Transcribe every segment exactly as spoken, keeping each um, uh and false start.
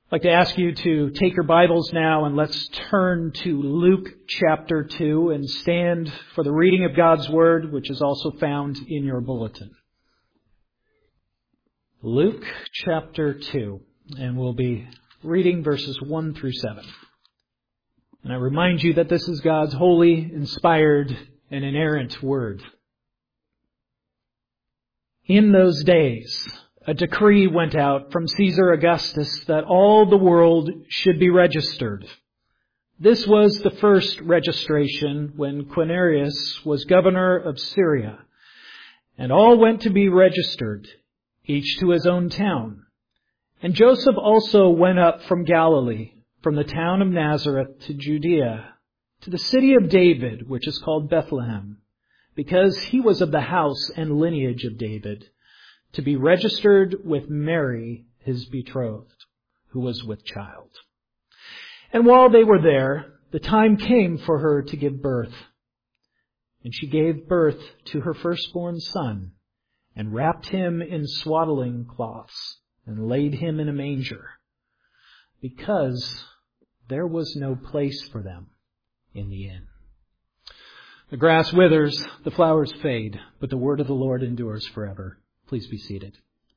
I'd like to ask you to take your Bibles now and let's turn to Luke chapter two and stand for the reading of God's Word, which is also found in your bulletin. Luke chapter two, and we'll be reading verses one through seven. And I remind you that this is God's holy, inspired, and inerrant Word. In those days, a decree went out from Caesar Augustus that all the world should be registered. This was the first registration when Quirinius was governor of Syria. And all went to be registered, each to his own town. And Joseph also went up from Galilee, from the town of Nazareth to Judea, to the city of David, which is called Bethlehem, because he was of the house and lineage of David, to be registered with Mary, his betrothed, who was with child. And while they were there, the time came for her to give birth. And she gave birth to her firstborn son, and wrapped him in swaddling cloths, and laid him in a manger, because there was no place for them in the inn. The grass withers, the flowers fade, but the word of the Lord endures forever. Please be seated.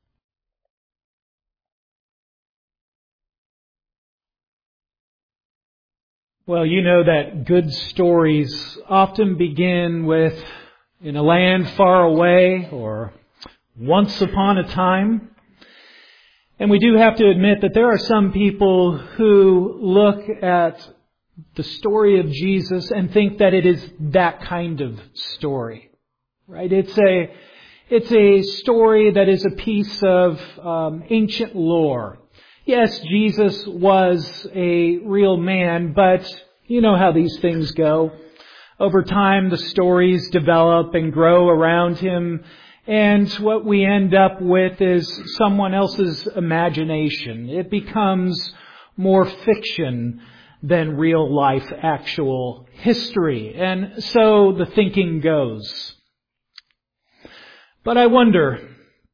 Well, you know that good stories often begin with in a land far away or once upon a time. And we do have to admit that there are some people who look at the story of Jesus and think that it is that kind of story, right? It's a It's a story that is a piece of um, ancient lore. Yes, Jesus was a real man, but you know how these things go. Over time, the stories develop and grow around him, and what we end up with is someone else's imagination. It becomes more fiction than real life, actual history. And so the thinking goes. But I wonder,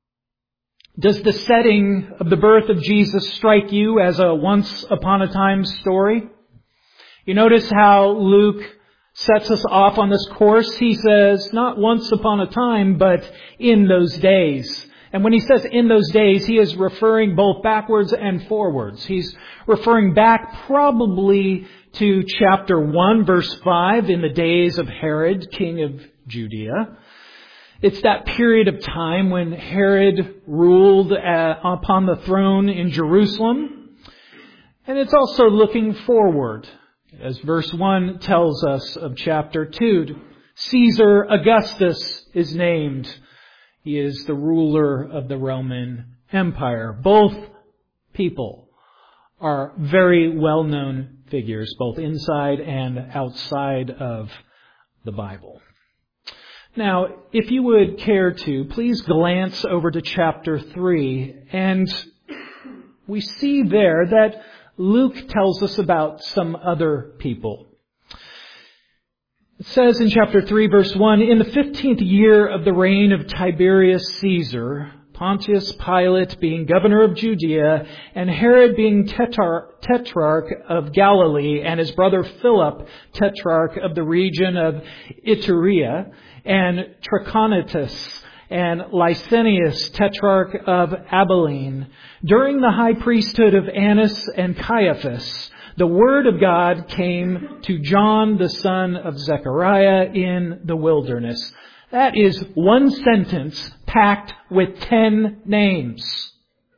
does the setting of the birth of Jesus strike you as a once upon a time story? You notice how Luke sets us off on this course. He says, not once upon a time, but in those days. And when he says in those days, he is referring both backwards and forwards. He's referring back probably to chapter one, verse five, in the days of Herod, king of Judea. It's that period of time when Herod ruled uh, upon the throne in Jerusalem. And it's also looking forward, as verse one tells us of chapter two. Caesar Augustus is named. He is the ruler of the Roman Empire. Both people are very well-known figures, both inside and outside of the Bible. Now, if you would care to, please glance over to chapter three, and we see there that Luke tells us about some other people. It says in chapter three, verse one, in the fifteenth year of the reign of Tiberius Caesar, Pontius Pilate being governor of Judea, and Herod being tetrar- tetrarch of Galilee, and his brother Philip, tetrarch of the region of Iturea, and Trachonitis, and Lysanias, tetrarch of Abilene, during the high priesthood of Annas and Caiaphas, the word of God came to John, the son of Zechariah, in the wilderness. That is one sentence packed with ten names.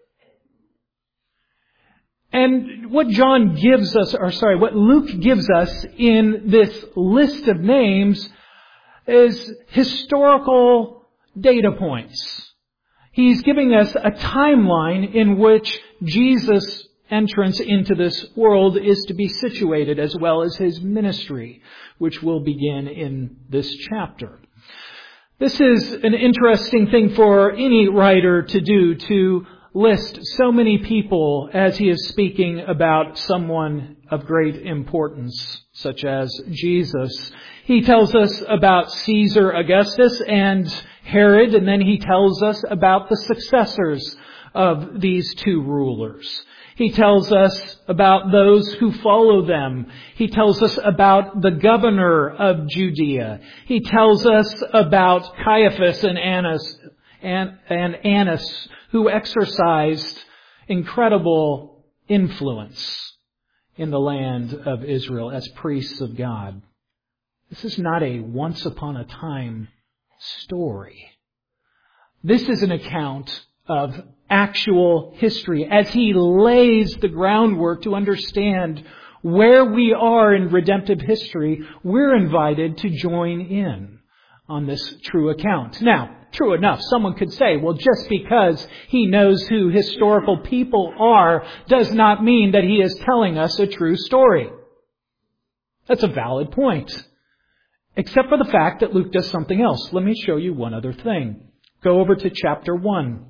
And what John gives us, or sorry, what Luke gives us in this list of names is historical data points. He's giving us a timeline in which Jesus' entrance into this world is to be situated, as well as his ministry, which will begin in this chapter. This is an interesting thing for any writer to do, to list so many people as he is speaking about someone of great importance, such as Jesus. He tells us about Caesar Augustus and Herod, and then he tells us about the successors of these two rulers. He tells us about those who follow them. He tells us about the governor of Judea. He tells us about Caiaphas and Annas, and, and Annas, who exercised incredible influence in the land of Israel as priests of God. This is not a once upon a time story. This is an account of actual history as he lays the groundwork to understand where we are in redemptive history. We're invited to join in on this true account. Now, true enough, someone could say, well, just because he knows who historical people are does not mean that he is telling us a true story. That's a valid point. Except for the fact that Luke does something else. Let me show you one other thing. Go over to chapter one.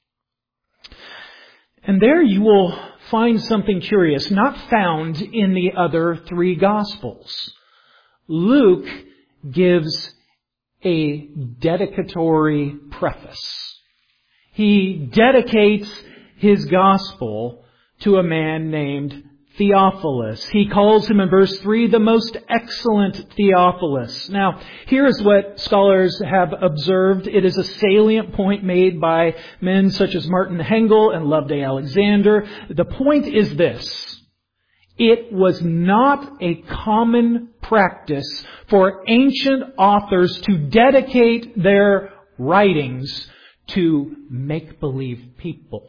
And there you will find something curious, not found in the other three Gospels. Luke gives a dedicatory preface. He dedicates his Gospel to a man named Theophilus. He calls him in verse three the most excellent Theophilus. Now, here's what scholars have observed. It is a salient point made by men such as Martin Hengel and Loveday Alexander. The point is this. It was not a common practice for ancient authors to dedicate their writings to make-believe people.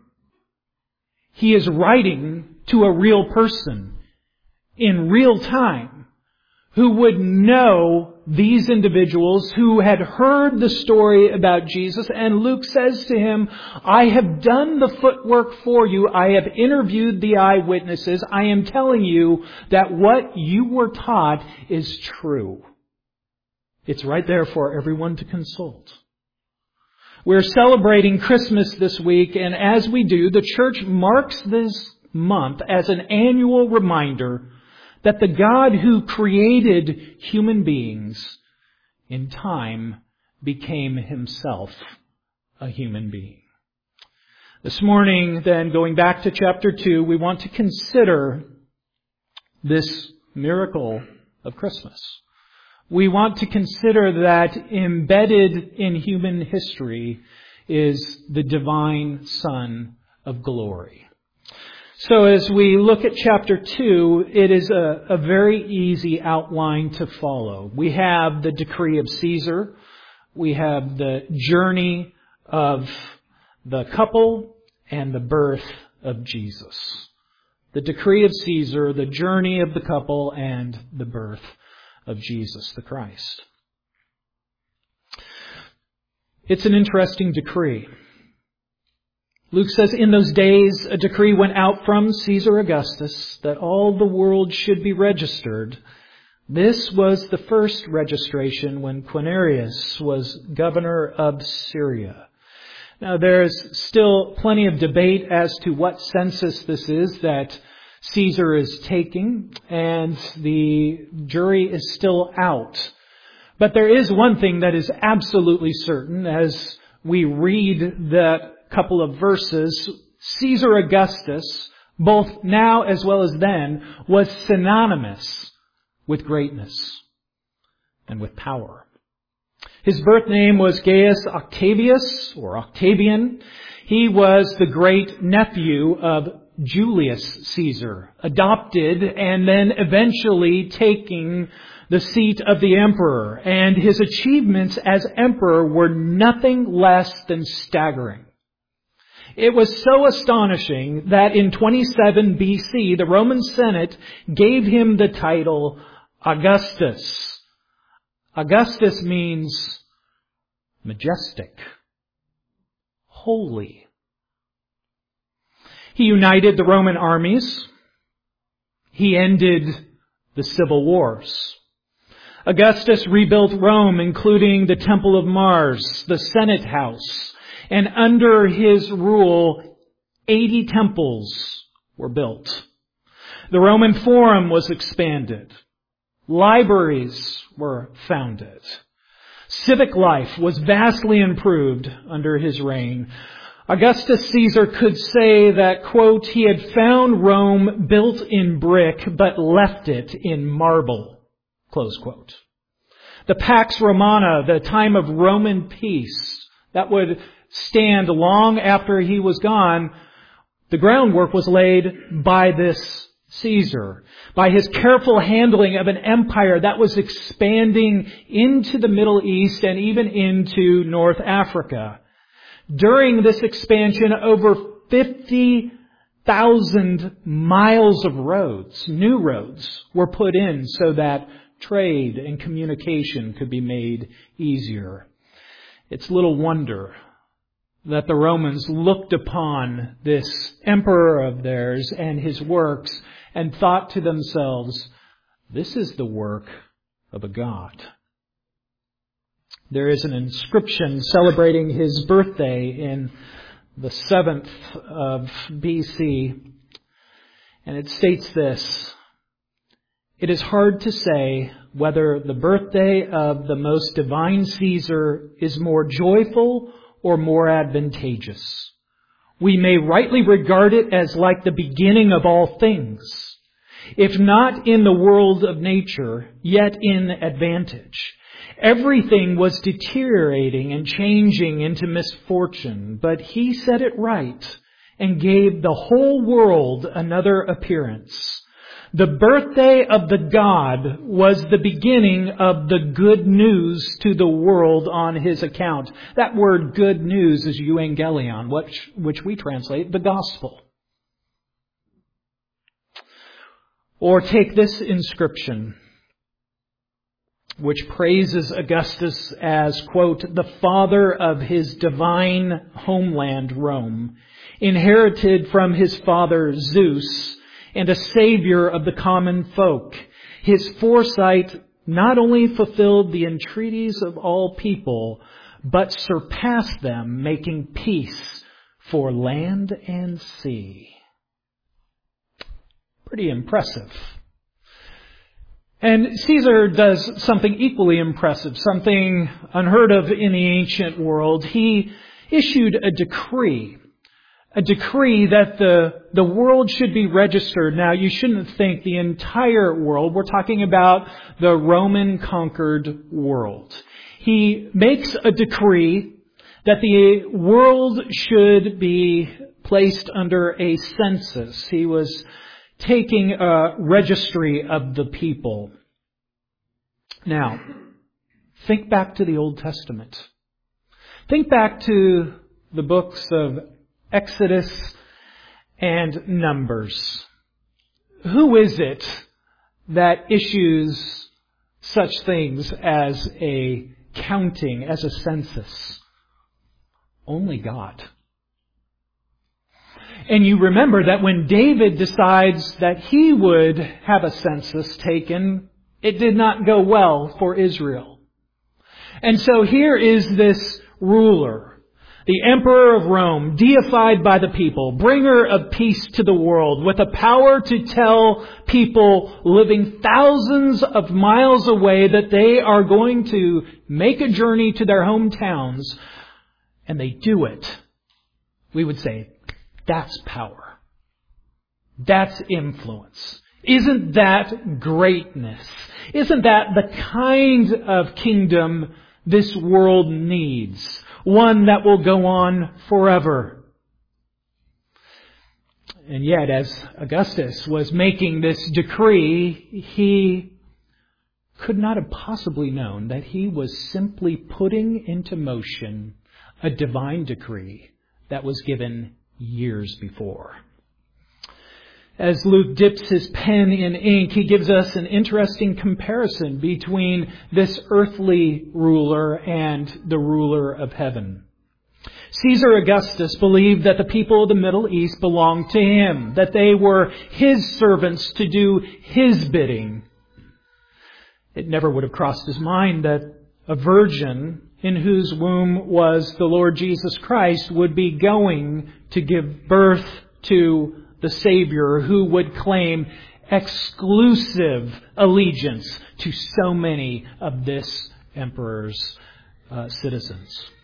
He is writing to a real person in real time who would know these individuals, who had heard the story about Jesus. And Luke says to him, I have done the footwork for you. I have interviewed the eyewitnesses. I am telling you that what you were taught is true. It's right there for everyone to consult. We're celebrating Christmas this week, and as we do, the church marks this month as an annual reminder that the God who created human beings in time became himself a human being. This morning, then, going back to chapter two, we want to consider this miracle of Christmas. We want to consider that embedded in human history is the divine Son of glory. So as we look at chapter two, it is a, a very easy outline to follow. We have the decree of Caesar. We have the journey of the couple and the birth of Jesus. The decree of Caesar, the journey of the couple, and the birth of Jesus the Christ. It's an interesting decree. Luke says, in those days a decree went out from Caesar Augustus that all the world should be registered. This was the first registration when Quirinius was governor of Syria. Now there's still plenty of debate as to what census this is that Caesar is taking, and the jury is still out. But there is one thing that is absolutely certain as we read that couple of verses. Caesar Augustus, both now as well as then, was synonymous with greatness and with power. His birth name was Gaius Octavius, or Octavian. He was the great nephew of Julius Caesar, adopted and then eventually taking the seat of the emperor. And his achievements as emperor were nothing less than staggering. It was so astonishing that in twenty-seven B C, the Roman Senate gave him the title Augustus. Augustus means majestic, holy. He united the Roman armies. He ended the civil wars. Augustus rebuilt Rome, including the Temple of Mars, the Senate House. And under his rule, eighty temples were built. The Roman Forum was expanded. Libraries were founded. Civic life was vastly improved under his reign. Augustus Caesar could say that, quote, he had found Rome built in brick, but left it in marble, close quote. The Pax Romana, the time of Roman peace, that would stand long after he was gone, the groundwork was laid by this Caesar, by his careful handling of an empire that was expanding into the Middle East and even into North Africa. During this expansion, over fifty thousand miles of roads, new roads, were put in so that trade and communication could be made easier. It's little wonder that the Romans looked upon this emperor of theirs and his works and thought to themselves, this is the work of a god. There is an inscription celebrating his birthday in the seventh of B C, and it states this: it is hard to say whether the birthday of the most divine Caesar is more joyful or more advantageous. We may rightly regard it as like the beginning of all things, if not in the world of nature, yet in advantage. Everything was deteriorating and changing into misfortune, but he set it right and gave the whole world another appearance. The birthday of the God was the beginning of the good news to the world on his account. That word good news is euangelion, which, which we translate the gospel. Or take this inscription, which praises Augustus as, quote, the father of his divine homeland, Rome, inherited from his father Zeus, and a savior of the common folk. His foresight not only fulfilled the entreaties of all people, but surpassed them, making peace for land and sea. Pretty impressive. And Caesar does something equally impressive, something unheard of in the ancient world. He issued a decree. A decree that the, the world should be registered. Now, you shouldn't think the entire world. We're talking about the Roman conquered world. He makes a decree that the world should be placed under a census. He was taking a registry of the people. Now, think back to the Old Testament. Think back to the books of Exodus and Numbers. Who is it that issues such things as a counting, as a census? Only God. And you remember that when David decides that he would have a census taken, it did not go well for Israel. And so here is this ruler, the emperor of Rome, deified by the people, bringer of peace to the world, with a power to tell people living thousands of miles away that they are going to make a journey to their hometowns, and they do it. We would say, that's power. That's influence. Isn't that greatness? Isn't that the kind of kingdom this world needs? One that will go on forever. And yet, as Augustus was making this decree, he could not have possibly known that he was simply putting into motion a divine decree that was given years before. As Luke dips his pen in ink, he gives us an interesting comparison between this earthly ruler and the ruler of heaven. Caesar Augustus believed that the people of the Middle East belonged to him, that they were his servants to do his bidding. It never would have crossed his mind that a virgin in whose womb was the Lord Jesus Christ would be going to give birth to the Savior who would claim exclusive allegiance to so many of this emperor's uh, citizens.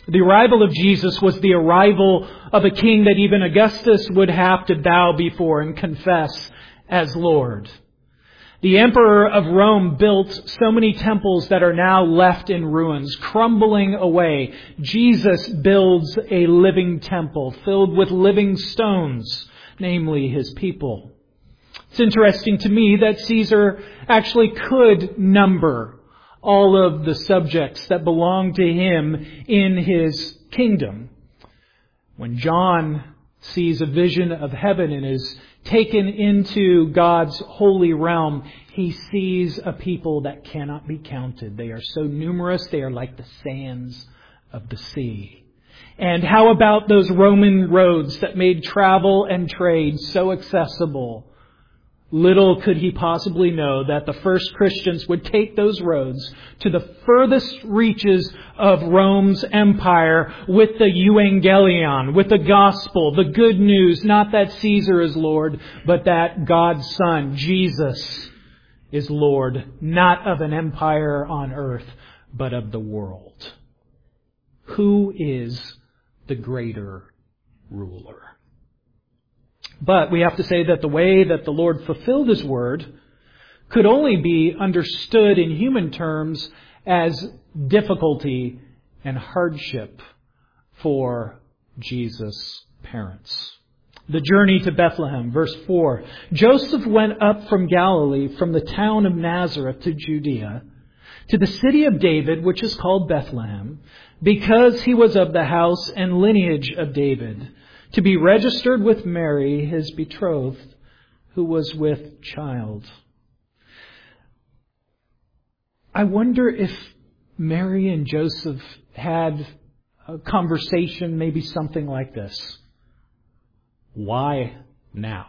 The arrival of Jesus was the arrival of a king that even Augustus would have to bow before and confess as Lord. The emperor of Rome built so many temples that are now left in ruins, crumbling away. Jesus builds a living temple filled with living stones, namely His people. It's interesting to me that Caesar actually could number all of the subjects that belong to him in his kingdom. When John sees a vision of heaven and is taken into God's holy realm, he sees a people that cannot be counted. They are so numerous, they are like the sands of the sea. And how about those Roman roads that made travel and trade so accessible? Little could he possibly know that the first Christians would take those roads to the furthest reaches of Rome's empire with the Evangelion, with the gospel, the good news, not that Caesar is Lord, but that God's Son, Jesus, is Lord, not of an empire on earth, but of the world. Who is the greater ruler? But we have to say that the way that the Lord fulfilled His word could only be understood in human terms as difficulty and hardship for Jesus' parents. The journey to Bethlehem, verse four. Joseph went up from Galilee, from the town of Nazareth to Judea, to the city of David, which is called Bethlehem, because he was of the house and lineage of David, to be registered with Mary, his betrothed, who was with child. I wonder if Mary and Joseph had a conversation, maybe something like this. Why now?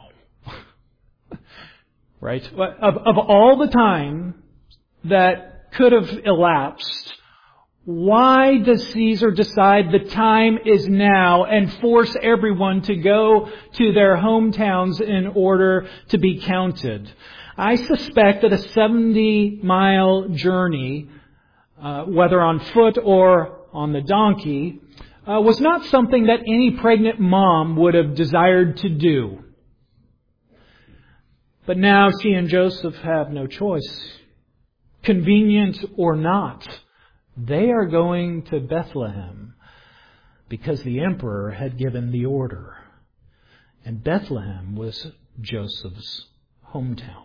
Right? Of, of all the time that could have elapsed, why does Caesar decide the time is now and force everyone to go to their hometowns in order to be counted? I suspect that a seventy-mile journey, uh, whether on foot or on the donkey, uh, was not something that any pregnant mom would have desired to do. But now she and Joseph have no choice. Convenient or not, they are going to Bethlehem because the emperor had given the order. And Bethlehem was Joseph's hometown.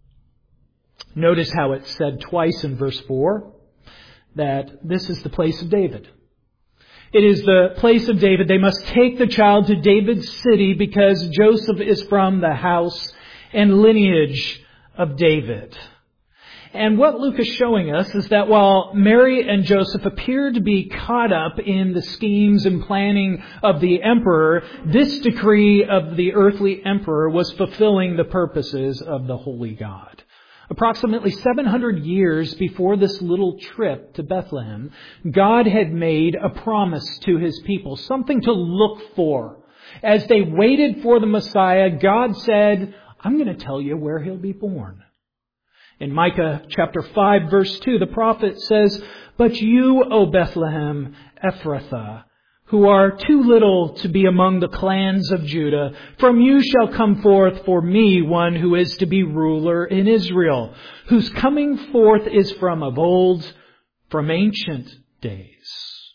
Notice how it's said twice in verse four that this is the place of David. It is the place of David. They must take the child to David's city because Joseph is from the house and lineage of David. And what Luke is showing us is that while Mary and Joseph appear to be caught up in the schemes and planning of the emperor, this decree of the earthly emperor was fulfilling the purposes of the holy God. Approximately seven hundred years before this little trip to Bethlehem, God had made a promise to His people, something to look for. As they waited for the Messiah, God said, I'm going to tell you where He'll be born. In Micah chapter five, verse two, the prophet says, But you, O Bethlehem Ephrathah, who are too little to be among the clans of Judah, from you shall come forth for me one who is to be ruler in Israel, whose coming forth is from of old, from ancient days.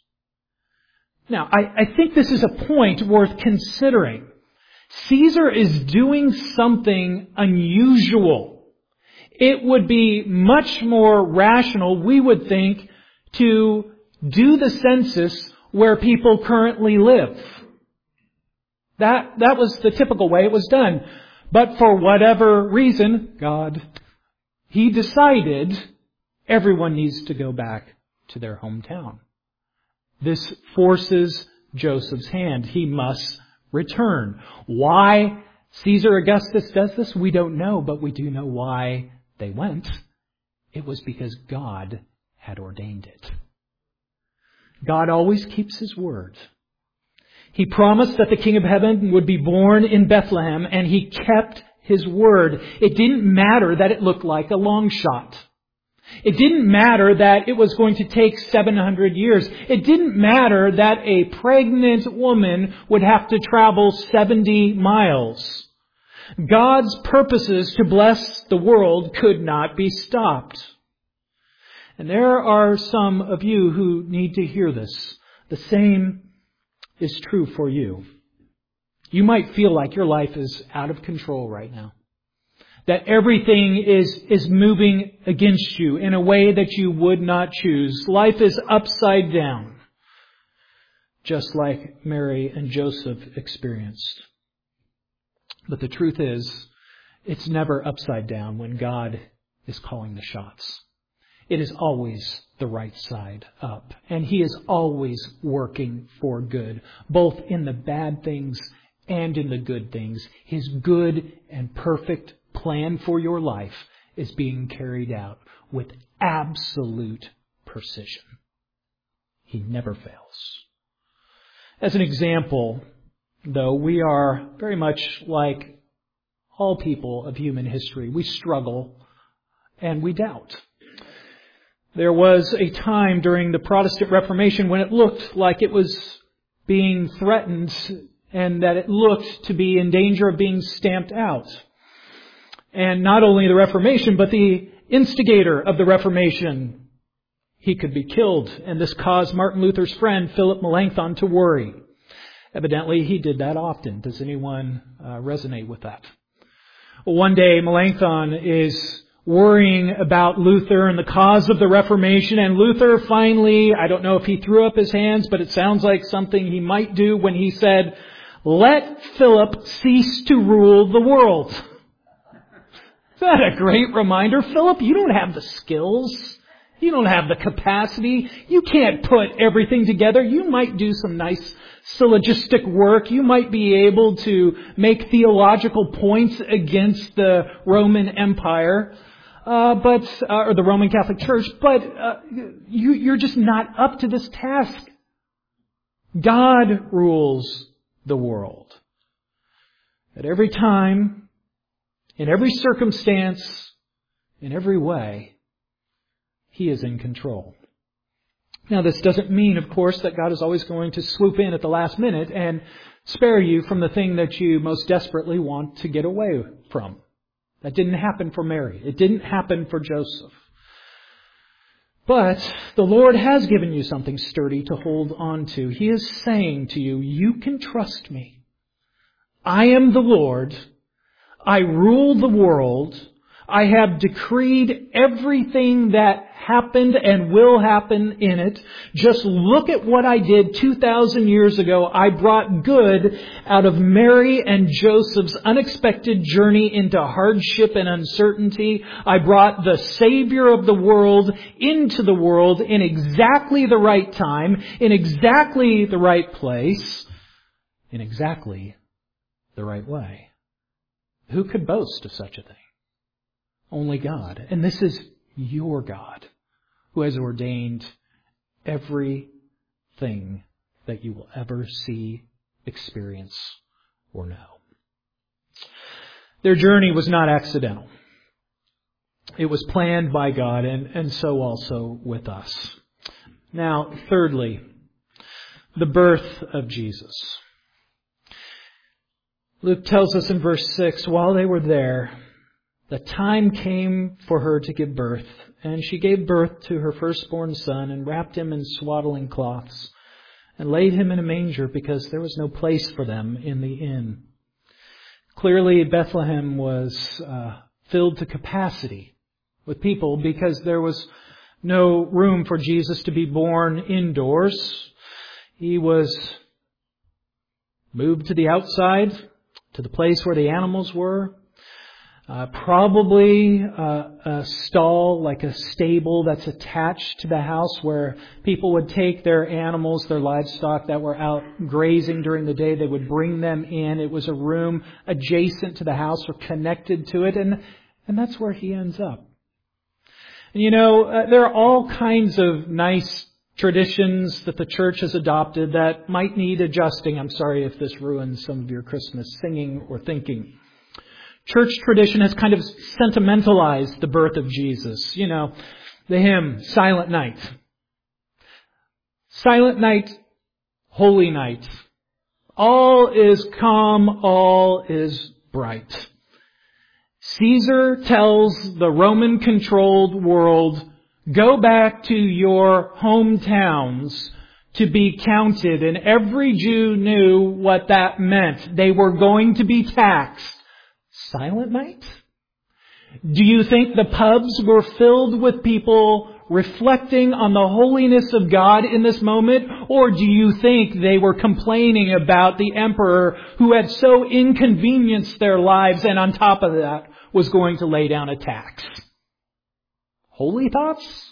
Now, I, I think this is a point worth considering. Caesar is doing something unusual. It would be much more rational, we would think, to do the census where people currently live. That, that was the typical way it was done. But for whatever reason, God, He decided everyone needs to go back to their hometown. This forces Joseph's hand. He must return. Why Caesar Augustus does this, we don't know, but we do know why they went. It was because God had ordained it. God always keeps His word. He promised that the King of Heaven would be born in Bethlehem, and He kept His word. It didn't matter that it looked like a long shot. It didn't matter that it was going to take seven hundred years. It didn't matter that a pregnant woman would have to travel seventy miles. God's purposes to bless the world could not be stopped. And there are some of you who need to hear this. The same is true for you. You might feel like your life is out of control right now. That everything is, is moving against you in a way that you would not choose. Life is upside down. Just like Mary and Joseph experienced. But the truth is, it's never upside down when God is calling the shots. It is always the right side up. And He is always working for good, both in the bad things and in the good things. His good and perfect plan for your life is being carried out with absolute precision. He never fails. As an example, though, we are very much like all people of human history. We struggle and we doubt. There was a time during the Protestant Reformation when it looked like it was being threatened and that it looked to be in danger of being stamped out. And not only the Reformation, but the instigator of the Reformation, he could be killed. And this caused Martin Luther's friend, Philip Melanchthon, to worry. Evidently, he did that often. Does anyone uh, resonate with that? Well, one day, Melanchthon is worrying about Luther and the cause of the Reformation. And Luther finally, I don't know if he threw up his hands, but it sounds like something he might do when he said, "Let Philip cease to rule the world." Is that a great reminder? Philip, you don't have the skills. You don't have the capacity. You can't put everything together. You might do some nice syllogistic work. You might be able to make theological points against the Roman Empire, uh, but uh, or the Roman Catholic Church, but uh, you, you're just not up to this task. God rules the world. At every time, in every circumstance, in every way, He is in control. Now, this doesn't mean, of course, that God is always going to swoop in at the last minute and spare you from the thing that you most desperately want to get away from. That didn't happen for Mary. It didn't happen for Joseph. But the Lord has given you something sturdy to hold on to. He is saying to you, you can trust me. I am the Lord. I rule the world. I have decreed everything that happened and will happen in it. Just look at what I did two thousand years ago. I brought good out of Mary and Joseph's unexpected journey into hardship and uncertainty. I brought the Savior of the world into the world in exactly the right time, in exactly the right place, in exactly the right way. Who could boast of such a thing? Only God. And this is your God who has ordained everything that you will ever see, experience, or know. Their journey was not accidental. It was planned by God, and, and so also with us. Now, thirdly, the birth of Jesus. Luke tells us in verse six, while they were there, the time came for her to give birth, and she gave birth to her firstborn son and wrapped him in swaddling cloths and laid him in a manger because there was no place for them in the inn. Clearly, Bethlehem was uh, filled to capacity with people because there was no room for Jesus to be born indoors. He was moved to the outside, to the place where the animals were. Uh, probably uh, a stall, like a stable that's attached to the house where people would take their animals, their livestock that were out grazing during the day. They would bring them in. It was a room adjacent to the house or connected to it. And, and that's where he ends up. And you know, uh, there are all kinds of nice traditions that the church has adopted that might need adjusting. I'm sorry if this ruins some of your Christmas singing or thinking. Church tradition has kind of sentimentalized the birth of Jesus. You know, The hymn, Silent Night. Silent night, holy night. All is calm, all is bright. Caesar tells the Roman-controlled world, go back to your hometowns to be counted. And every Jew knew what that meant. They were going to be taxed. Silent night? Do you think the pubs were filled with people reflecting on the holiness of God in this moment? Or do you think they were complaining about the emperor who had so inconvenienced their lives and on top of that was going to lay down a tax? Holy thoughts?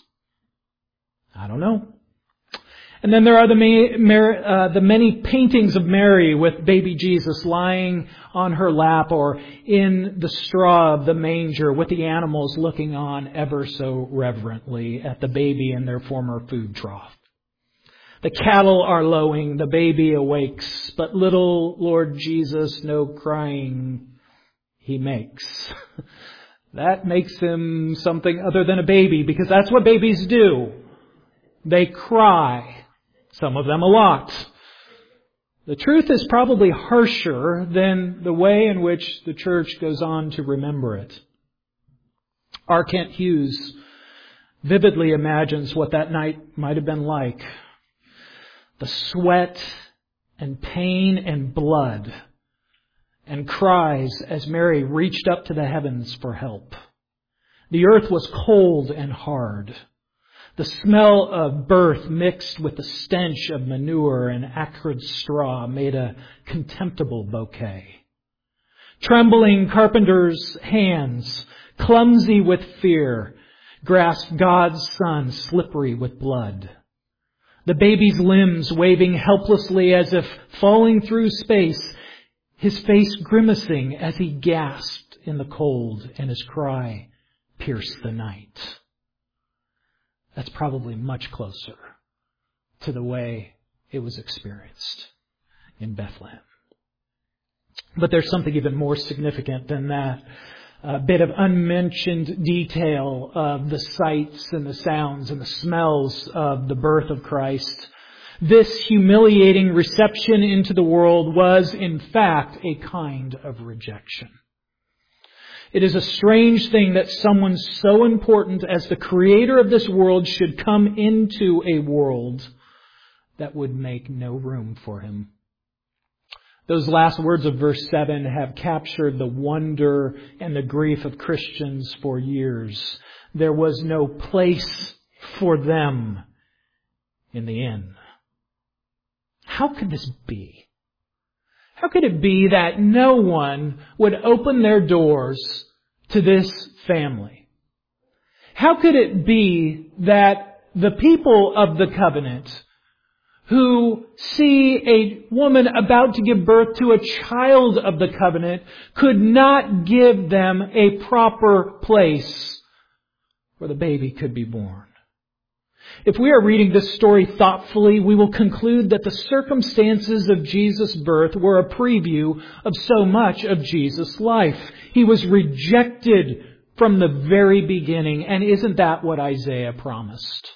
I don't know. And then there are the many, uh, the many paintings of Mary with baby Jesus lying on her lap or in the straw of the manger with the animals looking on ever so reverently at the baby in their former food trough. The cattle are lowing, the baby awakes, but little Lord Jesus no crying he makes. That makes him something other than a baby, because that's what babies do. They cry. Some of them a lot. The truth is probably harsher than the way in which the church goes on to remember it. R. Kent Hughes vividly imagines what that night might have been like. The sweat and pain and blood and cries as Mary reached up to the heavens for help. The earth was cold and hard. The smell of birth mixed with the stench of manure and acrid straw made a contemptible bouquet. Trembling carpenters' hands, clumsy with fear, grasped God's Son, slippery with blood. The baby's limbs waving helplessly as if falling through space, his face grimacing as he gasped in the cold, and his cry pierced the night. That's probably much closer to the way it was experienced in Bethlehem. But there's something even more significant than that. A bit of unmentioned detail of the sights and the sounds and the smells of the birth of Christ. This humiliating reception into the world was, in fact, a kind of rejection. It is a strange thing that someone so important as the creator of this world should come into a world that would make no room for him. Those last words of verse seven have captured the wonder and the grief of Christians for years. There was no place for them in the inn. How could this be? How could it be that no one would open their doors to this family? How could it be that the people of the covenant who see a woman about to give birth to a child of the covenant could not give them a proper place where the baby could be born? If we are reading this story thoughtfully, we will conclude that the circumstances of Jesus' birth were a preview of so much of Jesus' life. He was rejected from the very beginning, and isn't that what Isaiah promised?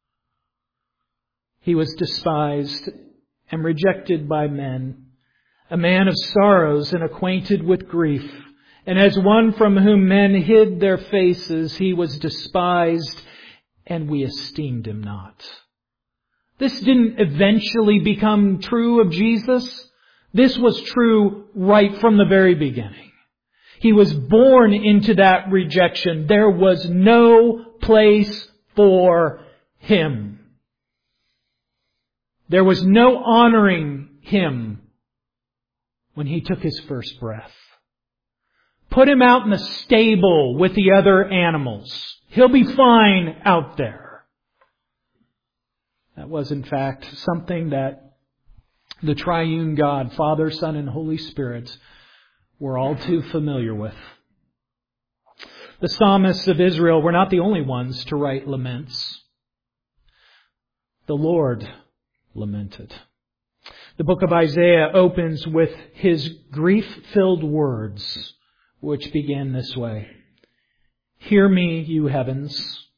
He was despised and rejected by men, a man of sorrows and acquainted with grief. And as one from whom men hid their faces, he was despised, and we esteemed him not. This didn't eventually become true of Jesus. This was true right from the very beginning. He was born into that rejection. There was no place for him. There was no honoring him when he took his first breath. Put him out in the stable with the other animals. He'll be fine out there. That was, in fact, something that the triune God, Father, Son, and Holy Spirit, were all too familiar with. The psalmists of Israel were not the only ones to write laments. The Lord lamented. The book of Isaiah opens with his grief-filled words, which begin this way. Hear me, you heavens.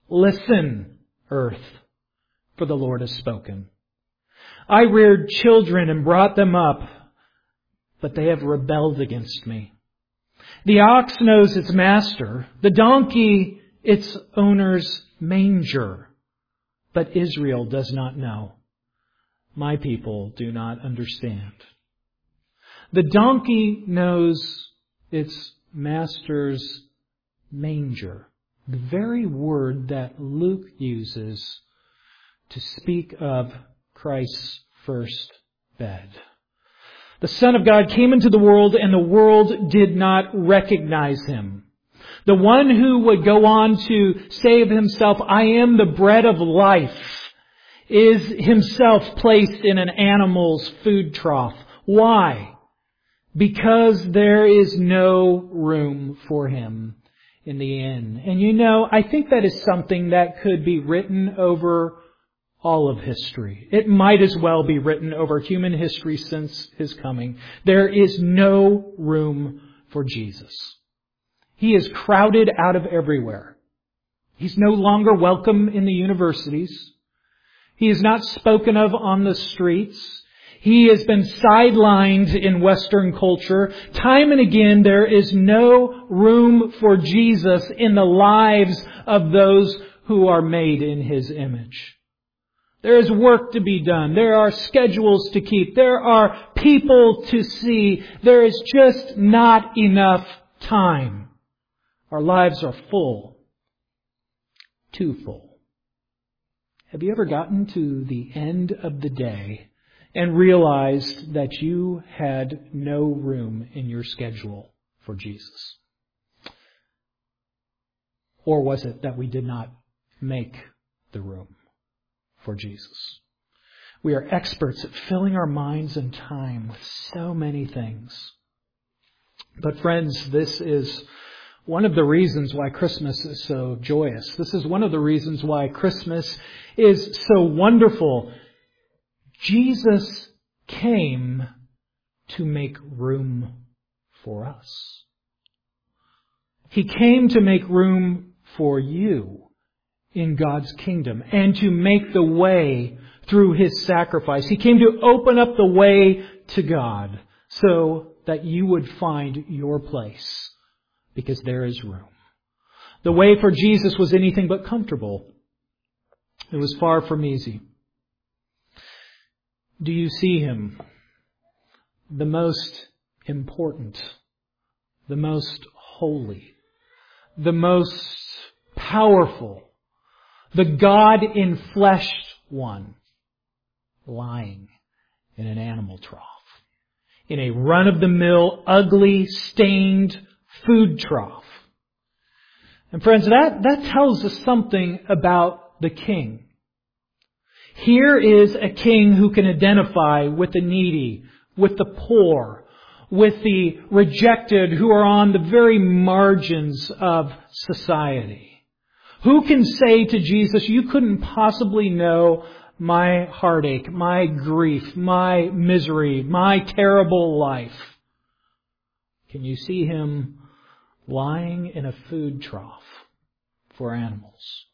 Listen, earth, for the Lord has spoken. I reared children and brought them up, but they have rebelled against me. The ox knows its master, the donkey its owner's manger, but Israel does not know. My people do not understand. The donkey knows its master's manger, the very word that Luke uses to speak of Christ's first bed. The Son of God came into the world, and the world did not recognize Him. The one who would go on to say of Himself, I am the bread of life, is Himself placed in an animal's food trough. Why? Because there is no room for Him in the inn. And you know, I think that is something that could be written over all of history. It might as well be written over human history since His coming. There is no room for Jesus. He is crowded out of everywhere. He's no longer welcome in the universities. He is not spoken of on the streets. He has been sidelined in Western culture. Time and again, there is no room for Jesus in the lives of those who are made in His image. There is work to be done. There are schedules to keep. There are people to see. There is just not enough time. Our lives are full. Too full. Have you ever gotten to the end of the day and realized that you had no room in your schedule for Jesus? Or was it that we did not make the room for Jesus? We are experts at filling our minds and time with so many things. But friends, this is one of the reasons why Christmas is so joyous. This is one of the reasons why Christmas is so wonderful. Jesus came to make room for us. He came to make room for you in God's kingdom and to make the way through His sacrifice. He came to open up the way to God so that you would find your place, because there is room. The way for Jesus was anything but comfortable. It was far from easy. Do you see Him? The most important, the most holy, the most powerful, the God-enfleshed one, lying in an animal trough, in a run-of-the-mill, ugly, stained food trough. And friends, that, that tells us something about the King. Here is a King who can identify with the needy, with the poor, with the rejected who are on the very margins of society. Who can say to Jesus, you couldn't possibly know my heartache, my grief, my misery, my terrible life? Can you see Him lying in a food trough for animals?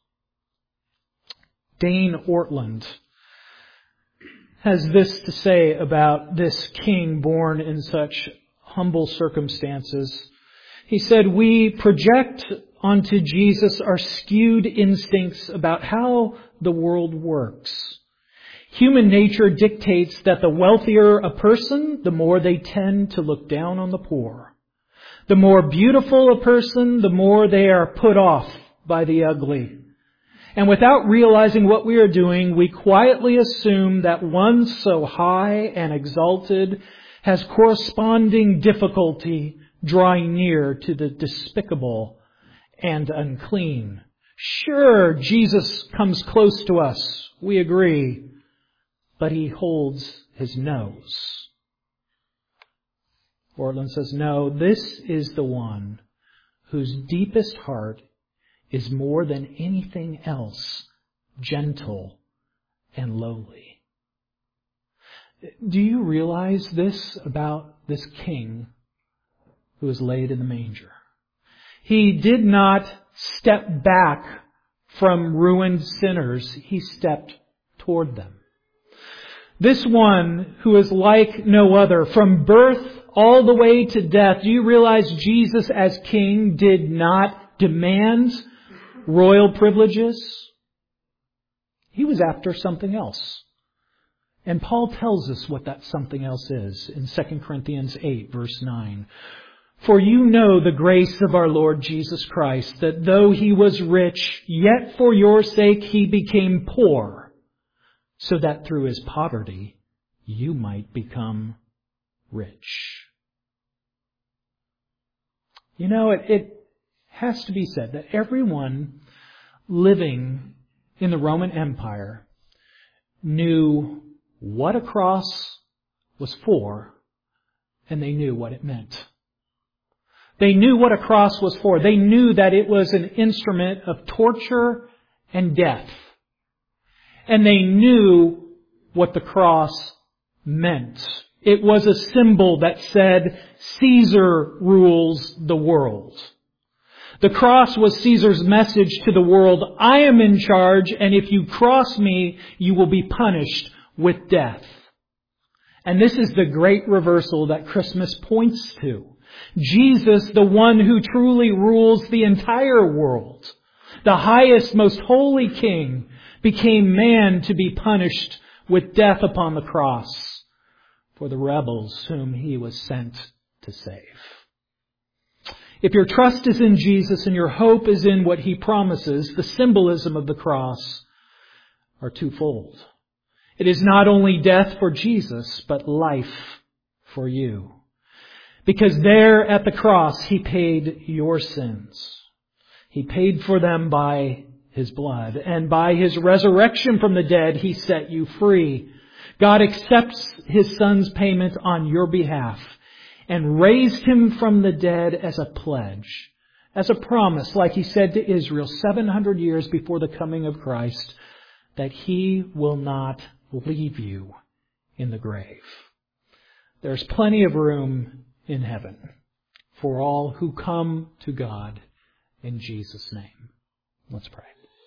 Dane Ortland has this to say about this King born in such humble circumstances. He said, we project onto Jesus our skewed instincts about how the world works. Human nature dictates that the wealthier a person, the more they tend to look down on the poor. The more beautiful a person, the more they are put off by the ugly. And without realizing what we are doing, we quietly assume that one so high and exalted has corresponding difficulty drawing near to the despicable and unclean. Sure, Jesus comes close to us, we agree, but He holds His nose. Ortland says, no, this is the one whose deepest heart is more than anything else gentle and lowly. Do you realize this about this King who is laid in the manger? He did not step back from ruined sinners, He stepped toward them. This one who is like no other, from birth all the way to death, do you realize Jesus as King did not demand royal privileges? He was after something else. And Paul tells us what that something else is in Second Corinthians eight, verse nine. For you know the grace of our Lord Jesus Christ, that though He was rich, yet for your sake He became poor, so that through His poverty you might become rich. You know, it, it has to be said that everyone living in the Roman Empire knew what a cross was for, and they knew what it meant. They knew what a cross was for. They knew that it was an instrument of torture and death. And they knew what the cross meant. It was a symbol that said, Caesar rules the world. The cross was Caesar's message to the world, I am in charge, and if you cross me, you will be punished with death. And this is the great reversal that Christmas points to. Jesus, the one who truly rules the entire world, the highest, most holy King, became man to be punished with death upon the cross for the rebels whom He was sent to save. If your trust is in Jesus and your hope is in what He promises, the symbolism of the cross are twofold. It is not only death for Jesus, but life for you. Because there at the cross, He paid your sins. He paid for them by His blood. And by His resurrection from the dead, He set you free. God accepts His Son's payment on your behalf and raised Him from the dead as a pledge, as a promise, like He said to Israel seven hundred years before the coming of Christ, that He will not leave you in the grave. There's plenty of room in heaven for all who come to God in Jesus' name. Let's pray.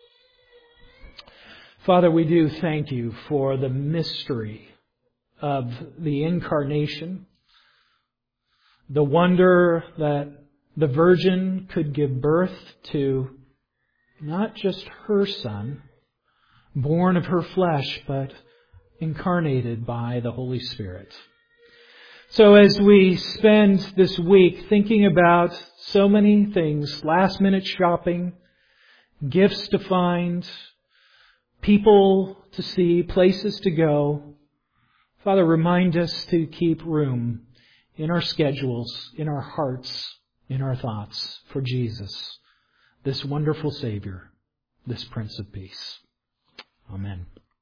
Father, we do thank You for the mystery of the incarnation, the wonder that the Virgin could give birth to not just her Son, born of her flesh, but incarnated by the Holy Spirit. So as we spend this week thinking about so many things, last minute shopping, gifts to find, people to see, places to go, Father, remind us to keep room in our schedules, in our hearts, in our thoughts for Jesus, this wonderful Savior, this Prince of Peace. Amen.